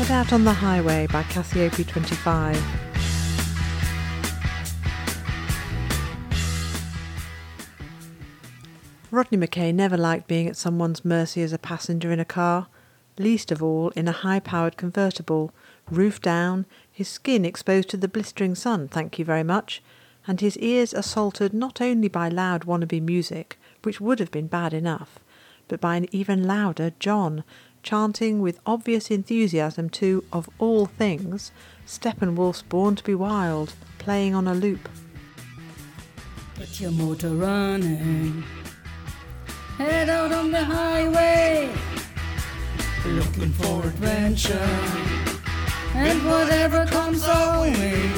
Set Out on the Highway by Cassiope 25. Rodney McKay never liked being at someone's mercy as a passenger in a car, least of all in a high-powered convertible, roof down, his skin exposed to the blistering sun, thank you very much, and his ears assaulted not only by loud wannabe music, which would have been bad enough, but by an even louder John, chanting with obvious enthusiasm to, of all things, Steppenwolf's Born to be Wild, playing on a loop. Put your motor running, head out on the highway, looking for adventure, and whatever comes our way.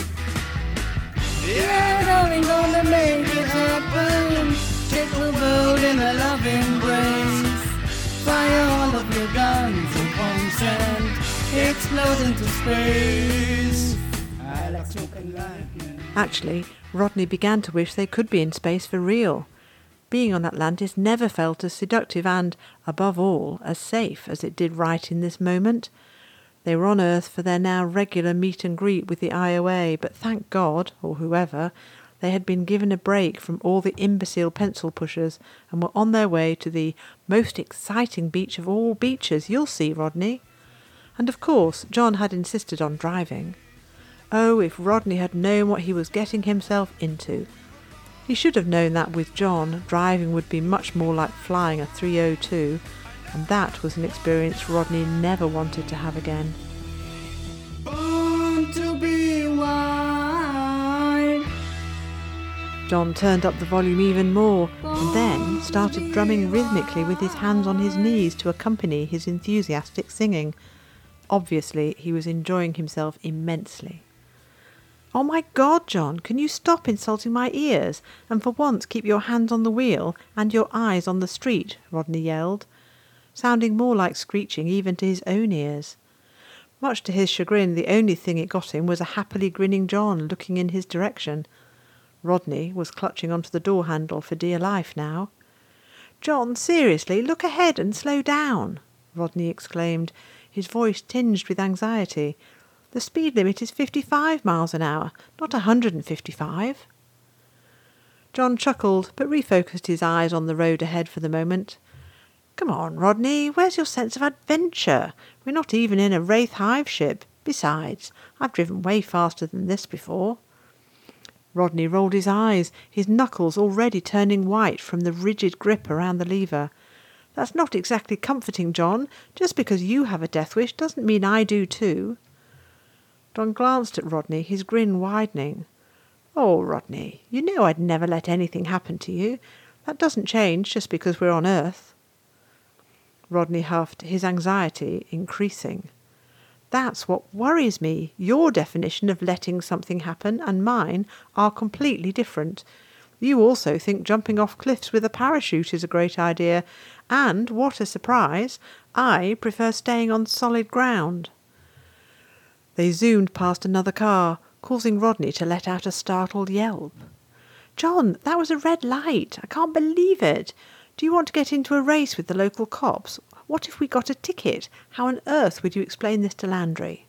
Yeah, darling, gonna make it happen, take the world in a loving embrace. Fire all of your guns and bombs and explode into space. I like smoke and lightning. Actually, Rodney began to wish they could be in space for real. Being on Atlantis never felt as seductive and, above all, as safe as it did right in this moment. They were on Earth for their now regular meet and greet with the IOA, but thank God, or whoever, they had been given a break from all the imbecile pencil pushers and were on their way to the most exciting beach of all beaches, you'll see, Rodney. And of course, John had insisted on driving. Oh, if Rodney had known what he was getting himself into. He should have known that with John, driving would be much more like flying a 302, and that was an experience Rodney never wanted to have again. Born to be wild. John turned up the volume even more, and then started drumming rhythmically with his hands on his knees to accompany his enthusiastic singing. Obviously, he was enjoying himself immensely. "Oh my God, John, can you stop insulting my ears, and for once keep your hands on the wheel and your eyes on the street?" Rodney yelled, sounding more like screeching even to his own ears. Much to his chagrin, the only thing it got him was a happily grinning John looking in his direction. Rodney was clutching onto the door handle for dear life now. "John, seriously, look ahead and slow down," Rodney exclaimed, his voice tinged with anxiety. "The speed limit is 55 miles an hour, not 155. John chuckled, but refocused his eyes on the road ahead for the moment. "Come on, Rodney, where's your sense of adventure? We're not even in a Wraith Hive ship. Besides, I've driven way faster than this before." Rodney rolled his eyes, his knuckles already turning white from the rigid grip around the lever. "That's not exactly comforting, John. Just because you have a death wish doesn't mean I do too." John glanced at Rodney, his grin widening. "Oh, Rodney, you know I'd never let anything happen to you. That doesn't change just because we're on Earth." Rodney huffed, his anxiety increasing. "That's what worries me. Your definition of letting something happen and mine are completely different. You also think jumping off cliffs with a parachute is a great idea, and, what a surprise, I prefer staying on solid ground." They zoomed past another car, causing Rodney to let out a startled yelp. "John, that was a red light. I can't believe it. Do you want to get into a race with the local cops? What if we got a ticket? How on earth would you explain this to Landry?"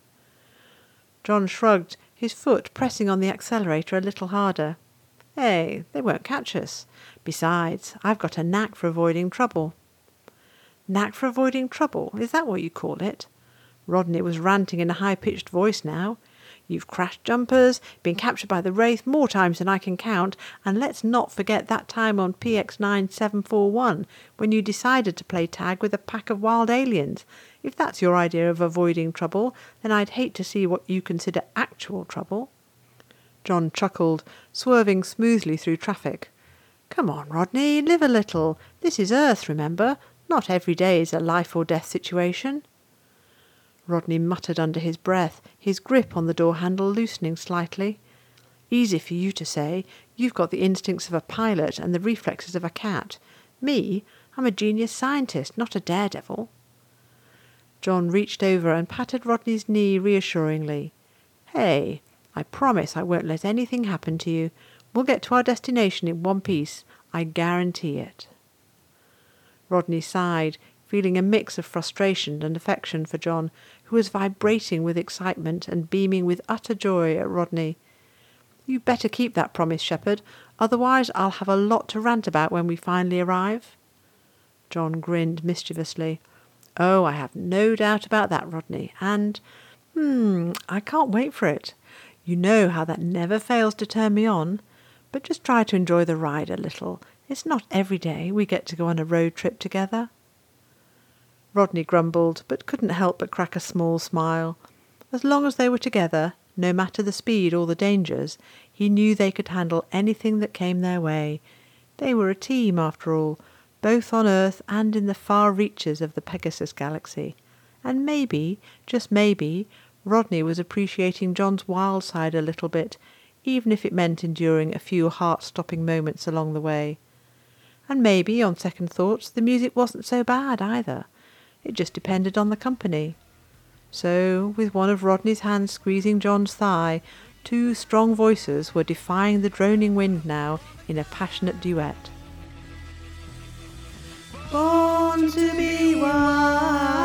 John shrugged, his foot pressing on the accelerator a little harder. "Hey, they won't catch us. Besides, I've got a knack for avoiding trouble." "Knack for avoiding trouble? Is that what you call it?" Rodney was ranting in a high-pitched voice now. "You've crashed jumpers, been captured by the Wraith more times than I can count, and let's not forget that time on PX9741 when you decided to play tag with a pack of wild aliens. If that's your idea of avoiding trouble, then I'd hate to see what you consider actual trouble." John chuckled, swerving smoothly through traffic. "Come on, Rodney, live a little. This is Earth, remember. Not every day is a life-or-death situation." Rodney muttered under his breath, his grip on the door handle loosening slightly. "Easy for you to say. You've got the instincts of a pilot and the reflexes of a cat. Me, I'm a genius scientist, not a daredevil." John reached over and patted Rodney's knee reassuringly. "Hey, I promise I won't let anything happen to you. We'll get to our destination in one piece. I guarantee it." Rodney sighed, feeling a mix of frustration and affection for John, who was vibrating with excitement and beaming with utter joy at Rodney. "You better keep that promise, Shepherd, otherwise I'll have a lot to rant about when we finally arrive." John grinned mischievously. "Oh, I have no doubt about that, Rodney, and, I can't wait for it. You know how that never fails to turn me on. But just try to enjoy the ride a little. It's not every day we get to go on a road trip together." Rodney grumbled, but couldn't help but crack a small smile. As long as they were together, no matter the speed or the dangers, he knew they could handle anything that came their way. They were a team, after all, both on Earth and in the far reaches of the Pegasus galaxy. And maybe, just maybe, Rodney was appreciating John's wild side a little bit, even if it meant enduring a few heart-stopping moments along the way. And maybe, on second thoughts, the music wasn't so bad either. It just depended on the company. So, with one of Rodney's hands squeezing John's thigh, two strong voices were defying the droning wind now in a passionate duet. Born to be wild.